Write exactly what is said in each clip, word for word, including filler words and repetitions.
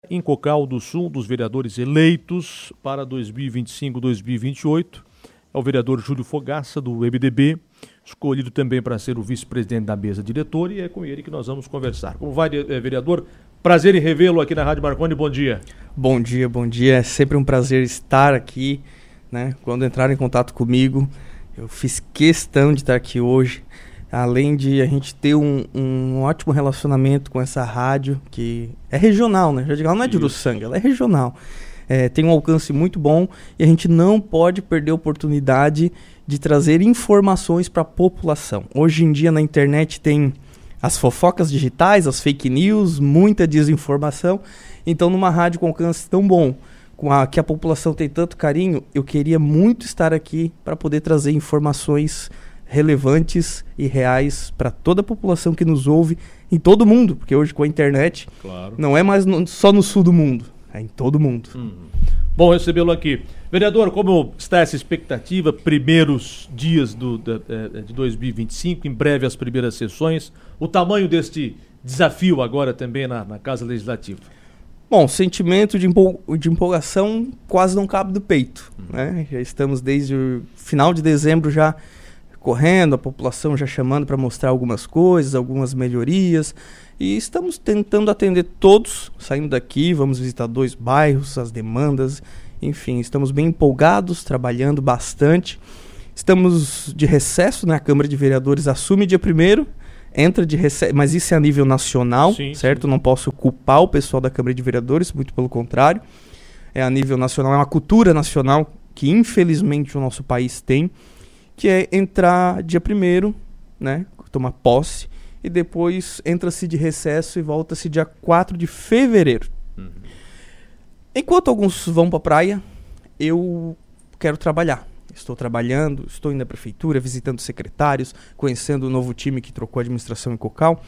Em Cocal do Sul, dos vereadores eleitos para dois mil e vinte e cinco, dois mil e vinte e oito, é o vereador Júlio Fogaça, do M D B, escolhido também para ser o vice-presidente da mesa diretora, e é com ele que nós vamos conversar. Como vai, vereador? Prazer em revê-lo aqui na Rádio Marconi, bom dia. Bom dia, bom dia, é sempre um prazer estar aqui, né? Quando entraram em contato comigo, eu fiz questão de estar aqui hoje, além de a gente ter um, um ótimo relacionamento com essa rádio, que é regional, né? Já digo, ela não é de Uruçanga, ela é regional. É, tem um alcance muito bom e a gente não pode perder a oportunidade de trazer informações para a população. Hoje em dia na internet tem as fofocas digitais, as fake news, muita desinformação. Então numa rádio com alcance tão bom, com a que a população tem tanto carinho, eu queria muito estar aqui para poder trazer informações relevantes e reais para toda a população que nos ouve em todo mundo, porque hoje com a internet, claro, não é mais no, só no sul do mundo, é em todo mundo. Hum. Bom recebê-lo aqui. Vereador, como está essa expectativa? Primeiros dias do, da, de dois mil e vinte e cinco, em breve as primeiras sessões. O tamanho deste desafio agora também na, na Casa Legislativa? Bom, sentimento de, empol- de empolgação quase não cabe do peito. Hum. Né? Já estamos desde o final de dezembro já correndo, a população já chamando para mostrar algumas coisas, algumas melhorias, e estamos tentando atender todos, saindo daqui, vamos visitar dois bairros, as demandas, enfim, estamos bem empolgados, trabalhando bastante, estamos de recesso, né? A Câmara de Vereadores assume dia primeiro, entra de recesso, mas isso é a nível nacional, sim, certo? Sim. Não posso culpar o pessoal da Câmara de Vereadores, muito pelo contrário, é a nível nacional, é uma cultura nacional que infelizmente o nosso país tem, que é entrar dia primeiro, né, tomar posse, e depois entra-se de recesso e volta-se dia quatro de fevereiro. Uhum. Enquanto alguns vão para a praia, eu quero trabalhar. Estou trabalhando, estou indo na prefeitura, visitando secretários, conhecendo o novo time que trocou a administração em Cocal,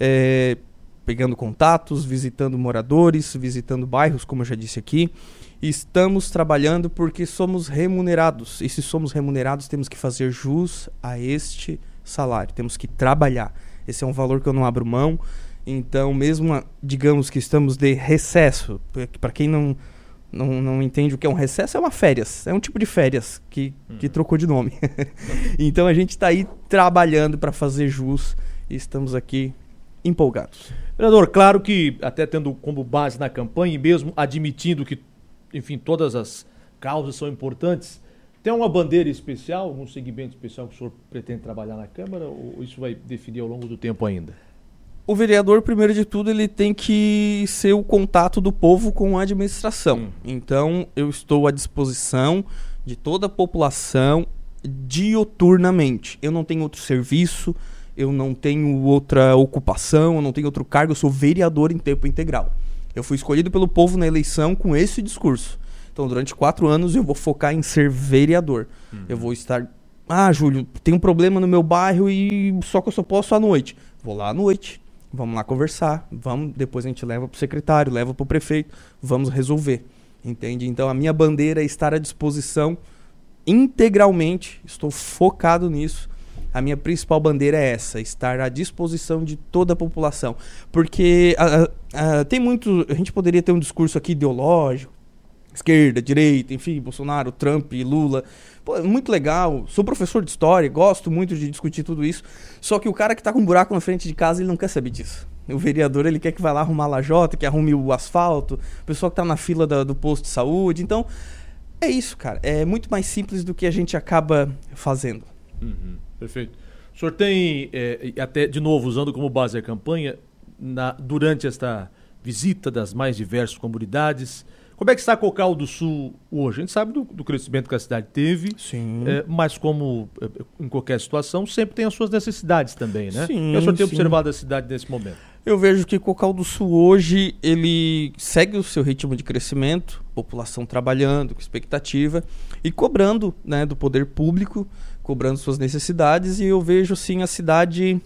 é, pegando contatos, visitando moradores, visitando bairros, como eu já disse aqui. Estamos trabalhando porque somos remunerados. E se somos remunerados, temos que fazer jus a este salário. Temos que trabalhar. Esse é um valor que eu não abro mão. Então, mesmo, digamos que estamos de recesso, para quem não, não, não entende o que é um recesso, é uma férias. É um tipo de férias que, hum. que trocou de nome. Então, a gente está aí trabalhando para fazer jus e estamos aqui empolgados. Vereador, claro que até tendo como base na campanha e mesmo admitindo que, enfim, todas as causas são importantes, tem uma bandeira especial, algum segmento especial que o senhor pretende trabalhar na Câmara, ou isso vai definir ao longo do tempo ainda? O vereador, primeiro de tudo, ele tem que ser o contato do povo com a administração. Hum. Então, eu estou à disposição de toda a população diuturnamente. Eu não tenho outro serviço, eu não tenho outra ocupação, eu não tenho outro cargo, eu sou vereador em tempo integral. Eu fui escolhido pelo povo na eleição com esse discurso. Então, durante quatro anos, eu vou focar em ser vereador. Uhum. Eu vou estar... Ah, Júlio, tem um problema no meu bairro e só que eu só posso à noite. Vou lá à noite, vamos lá conversar, vamos, depois a gente leva para o secretário, leva para o prefeito, vamos resolver. Entende? Então, a minha bandeira é estar à disposição integralmente, estou focado nisso. A minha principal bandeira é essa, estar à disposição de toda a população. Porque a, a, a, tem muito... A gente poderia ter um discurso aqui ideológico, esquerda, direita, enfim, Bolsonaro, Trump, Lula. Pô, muito legal. Sou professor de história, gosto muito de discutir tudo isso. Só que o cara que tá com um buraco na frente de casa, ele não quer saber disso. O vereador, ele quer que vá lá arrumar a lajota, que arrume o asfalto, o pessoal que tá na fila da, do posto de saúde. Então, é isso, cara. É muito mais simples do que a gente acaba fazendo. Uhum. Perfeito. O senhor tem, é, até de novo, usando como base a campanha, na, durante esta visita das mais diversas comunidades, como é que está Cocal do Sul hoje? A gente sabe do, do crescimento que a cidade teve, sim. É, mas como é, em qualquer situação, sempre tem as suas necessidades também, né? Sim, e o senhor tem sim. observado a cidade nesse momento? Eu vejo que Cocal do Sul hoje, ele segue o seu ritmo de crescimento, população trabalhando, com expectativa, e cobrando, né, do poder público, cobrando suas necessidades, e eu vejo sim a cidade,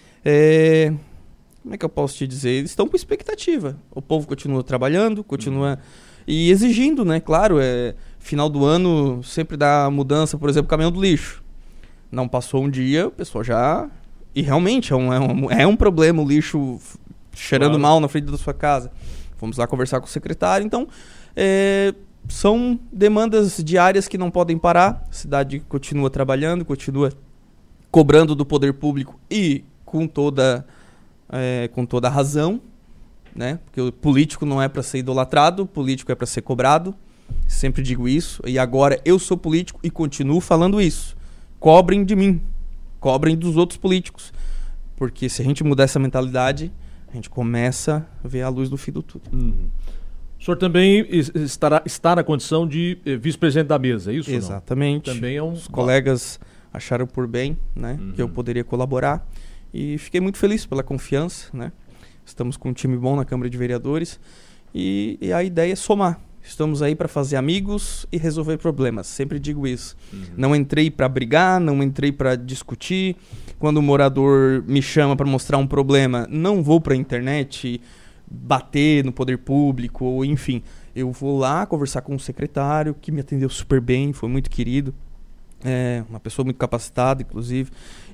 é, como é que eu posso te dizer, eles estão com expectativa, o povo continua trabalhando, continua, uhum. e exigindo, né, claro, é, final do ano sempre dá mudança, por exemplo, caminhão do lixo, não passou um dia, o pessoal já, e realmente é um, é um, é um problema o lixo cheirando claro. mal na frente da sua casa, Fomos lá conversar com o secretário. Então, é, são demandas diárias que não podem parar. A cidade continua trabalhando, continua cobrando do poder público e com toda, é, com toda a razão, né? Porque o político não é para ser idolatrado, o político é para ser cobrado. Sempre digo isso. E agora eu sou político e continuo falando isso. Cobrem de mim. Cobrem dos outros políticos. Porque se a gente mudar essa mentalidade, a gente começa a ver a luz do fim do tudo. Uhum. O senhor também estará, está na condição de eh, vice-presidente da mesa, é isso? Exatamente. Não? Também é um... Os colegas acharam por bem, né, uhum. que eu poderia colaborar. E fiquei muito feliz pela confiança, né? Estamos com um time bom na Câmara de Vereadores. E, e a ideia é somar. Estamos aí para fazer amigos e resolver problemas. Sempre digo isso. Uhum. Não entrei para brigar, não entrei para discutir. Quando o morador me chama para mostrar um problema, não vou para a internet bater no poder público, ou enfim. Eu vou lá conversar com o secretário, que me atendeu super bem, foi muito querido. É, uma pessoa muito capacitada, inclusive.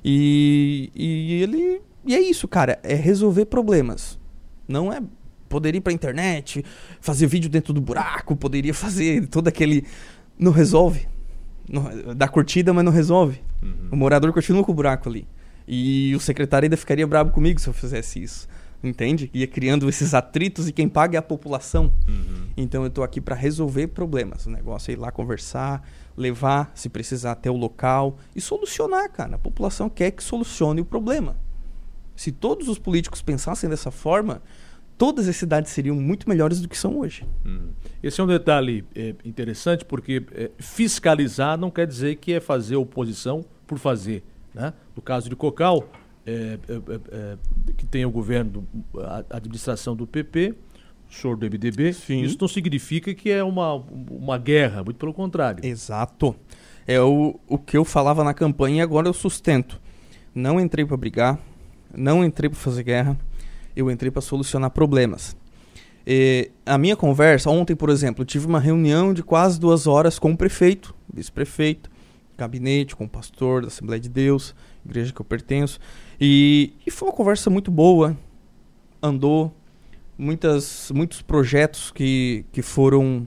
E, e ele... E é isso, cara. É resolver problemas. Não é... Poderia ir pra internet, fazer vídeo dentro do buraco, poderia fazer todo aquele... Não resolve. Não, dá curtida, mas não resolve. Uhum. O morador continua com o buraco ali. E o secretário ainda ficaria bravo comigo se eu fizesse isso. Entende? Ia criando esses atritos e quem paga é a população. Uhum. Então eu tô aqui para resolver problemas. O negócio é ir lá conversar, levar, se precisar, até o local e solucionar, cara. A população quer que solucione o problema. Se todos os políticos pensassem dessa forma... Todas as cidades seriam muito melhores do que são hoje. Hum. Esse é um detalhe é, interessante, porque é, fiscalizar não quer dizer que é fazer oposição por fazer. Né? No caso de Cocal, é, é, é, que tem o governo, a administração do P P, o senhor do M D B, Sim. Isso não significa que é uma, uma guerra, muito pelo contrário. Exato. É o, o que eu falava na campanha e agora eu sustento. Não entrei para brigar, não entrei para fazer guerra. Eu entrei para solucionar problemas. E a minha conversa, ontem, por exemplo, eu tive uma reunião de quase duas horas com o prefeito, vice-prefeito, gabinete, com o pastor da Assembleia de Deus, igreja que eu pertenço. E, e foi uma conversa muito boa, andou, muitas, muitos projetos que, que foram...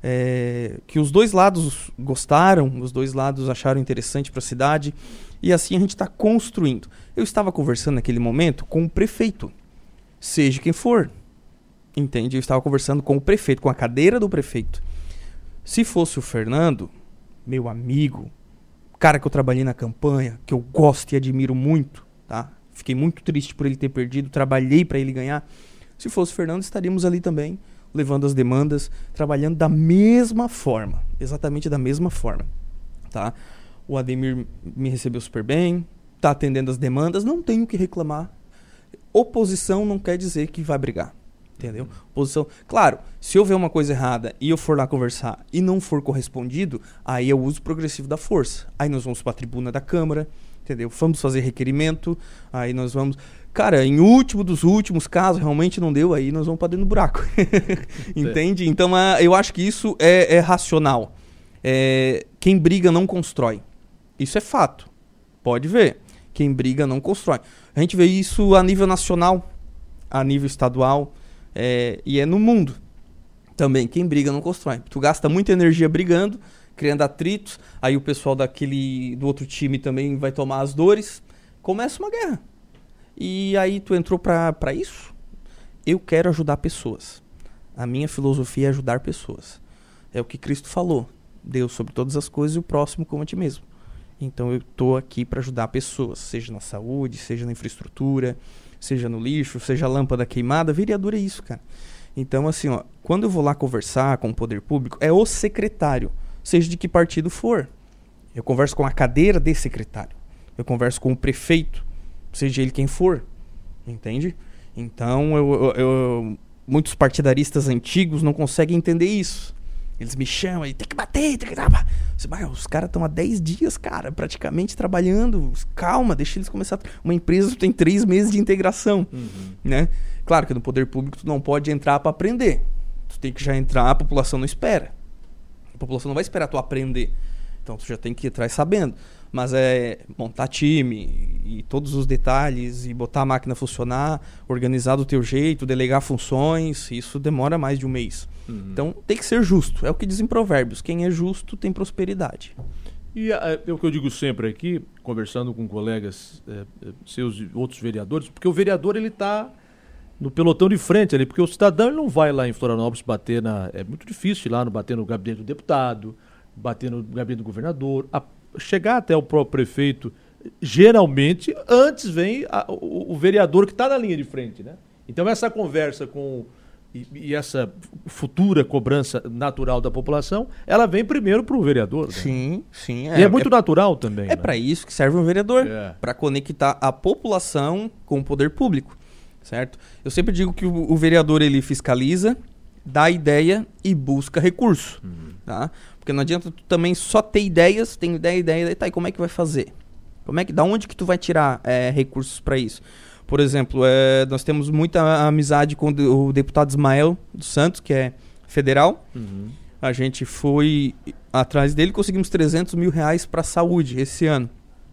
É, que os dois lados gostaram, os dois lados acharam interessante para a cidade. E assim a gente está construindo. Eu estava conversando naquele momento com o prefeito. Seja quem for, entende? Eu estava conversando com o prefeito, com a cadeira do prefeito. Se fosse o Fernando, meu amigo, cara que eu trabalhei na campanha, que eu gosto e admiro muito, tá? Fiquei muito triste por ele ter perdido, trabalhei para ele ganhar. Se fosse o Fernando, estaríamos ali também, levando as demandas, trabalhando da mesma forma, exatamente da mesma forma, tá? O Ademir me recebeu super bem, tá atendendo as demandas, não tenho o que reclamar. Oposição não quer dizer que vai brigar, entendeu? Oposição, claro, se houver uma coisa errada e eu for lá conversar e não for correspondido, aí eu uso o progressivo da força. Aí nós vamos para a tribuna da Câmara, entendeu? Vamos fazer requerimento, aí nós vamos... Cara, em último dos últimos casos, realmente não deu, aí nós vamos para dentro do buraco. Entende? Então, uh, eu acho que isso é, é racional. É, quem briga não constrói. Isso é fato. Pode ver. Quem briga não constrói. A gente vê isso a nível nacional, a nível estadual, é, e é no mundo também. Quem briga não constrói. Tu gasta muita energia brigando, criando atritos, aí o pessoal daquele, do outro time também vai tomar as dores, começa uma guerra. E aí tu entrou pra, pra isso? Eu quero ajudar pessoas. A minha filosofia é ajudar pessoas. É o que Cristo falou. Deus sobre todas as coisas e o próximo como a ti mesmo. Então eu estou aqui para ajudar pessoas, seja na saúde, seja na infraestrutura, seja no lixo, seja a lâmpada queimada. Vereador é isso, cara. Então assim, ó, quando eu vou lá conversar com o poder público, é o secretário, seja de que partido for. Eu converso com a cadeira de secretário. Eu converso com o prefeito, seja ele quem for. Entende? Então eu, eu, eu, muitos partidaristas antigos não conseguem entender isso. Eles me chamam e tem que bater, tem que dar. Os caras estão há dez dias, cara, praticamente trabalhando. Calma, deixa eles começar. Uma empresa tem três meses de integração, uhum. né? Claro que no poder público tu não pode entrar para aprender. Tu tem que já entrar, a população não espera. A população não vai esperar tu aprender. Então tu já tem que ir atrás sabendo. Mas é montar time e todos os detalhes e botar a máquina funcionar, organizar do teu jeito, delegar funções, isso demora mais de um mês. Uhum. Então tem que ser justo, é o que dizem provérbios, quem é justo tem prosperidade. E é, é o que eu digo sempre aqui, conversando com colegas é, seus e outros vereadores, porque o vereador ele está no pelotão de frente ali, porque o cidadão ele não vai lá em Florianópolis bater na... É muito difícil ir lá no, bater no gabinete do deputado, bater no gabinete do governador, a, chegar até o próprio prefeito, geralmente, antes vem a, o, o vereador que está na linha de frente, né? Então essa conversa com... E, e essa futura cobrança natural da população, ela vem primeiro para o vereador. Né? Sim, sim. É, e é muito é, natural também. É né? para isso que serve um vereador, é. para conectar a população com o poder público, certo? Eu sempre digo que o, o vereador ele fiscaliza, dá ideia e busca recurso, uhum. tá? Porque não adianta tu também só ter ideias, tem ideia, ideia, ideia, tá, e como é que vai fazer? Como é que, da onde que tu vai tirar é, recursos para isso? Por exemplo, é, nós temos muita amizade com o deputado Ismael dos Santos, que é federal. Uhum. A gente foi atrás dele e conseguimos trezentos mil reais para a saúde esse ano.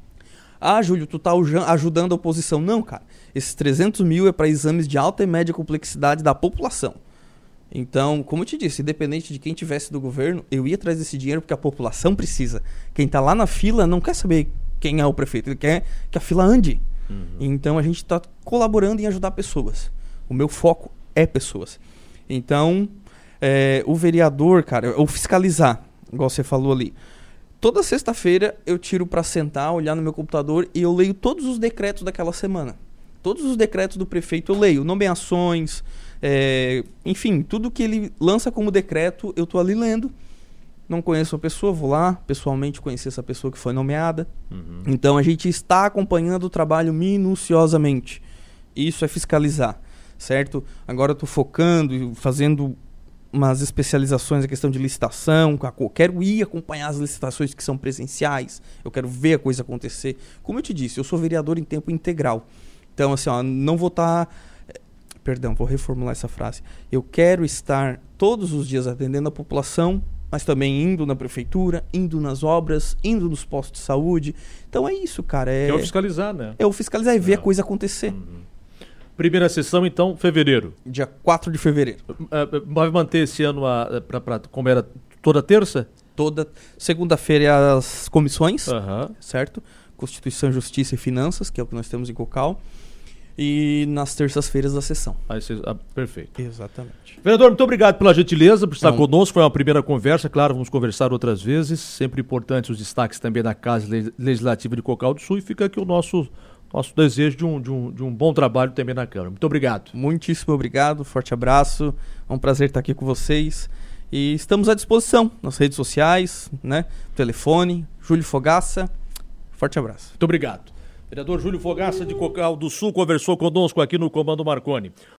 Ah, Júlio, tu tá ajudando a oposição. Não, cara. Esses trezentos mil é para exames de alta e média complexidade da população. Então, como eu te disse, independente de quem tivesse do governo, eu ia atrás desse dinheiro porque a população precisa. Quem tá lá na fila não quer saber quem é o prefeito, ele quer que a fila ande. Uhum. Então a gente está colaborando em ajudar pessoas. O meu foco é pessoas. Então, é, o vereador, cara, ou fiscalizar, igual você falou ali. Toda sexta-feira eu tiro para sentar, olhar no meu computador e eu leio todos os decretos daquela semana. Todos os decretos do prefeito eu leio, nomeações, é, enfim, tudo que ele lança como decreto eu tô ali lendo. Não conheço a pessoa, vou lá, pessoalmente conhecer essa pessoa que foi nomeada. Uhum. Então a gente está acompanhando o trabalho minuciosamente. Isso é fiscalizar, certo? Agora eu estou focando e fazendo umas especializações na questão de licitação. Eu quero ir acompanhar as licitações que são presenciais. Eu quero ver a coisa acontecer. Como eu te disse, eu sou vereador em tempo integral. Então, assim, ó, não vou estar... Tá... Perdão, vou reformular essa frase. Eu quero estar todos os dias atendendo a população, mas também indo na prefeitura, indo nas obras, indo nos postos de saúde. Então é isso, cara. É, é o fiscalizar, né? É o fiscalizar e ver é. a coisa acontecer. Uhum. Primeira sessão, então, fevereiro. Dia quatro de fevereiro. Vai manter esse ano, a, pra, pra, como era, toda terça? Toda segunda-feira as comissões, uhum. certo? Constituição, Justiça e Finanças, que é o que nós temos em Cocal. E nas terças-feiras a sessão. Aí cê, ah, perfeito. Exatamente. Vereador, muito obrigado pela gentileza por estar Não. conosco. Foi uma primeira conversa, claro, vamos conversar outras vezes. Sempre importante os destaques também da Casa Legislativa de Cocal do Sul. E fica aqui o nosso, nosso desejo de um, de, um, de um bom trabalho também na Câmara. Muito obrigado. Muitíssimo obrigado, forte abraço. É um prazer estar aqui com vocês. E estamos à disposição nas redes sociais, né? Telefone, Júlio Fogaça. Forte abraço. Muito obrigado. Vereador Júlio Fogaça de Cocal do Sul conversou conosco aqui no Comando Marconi.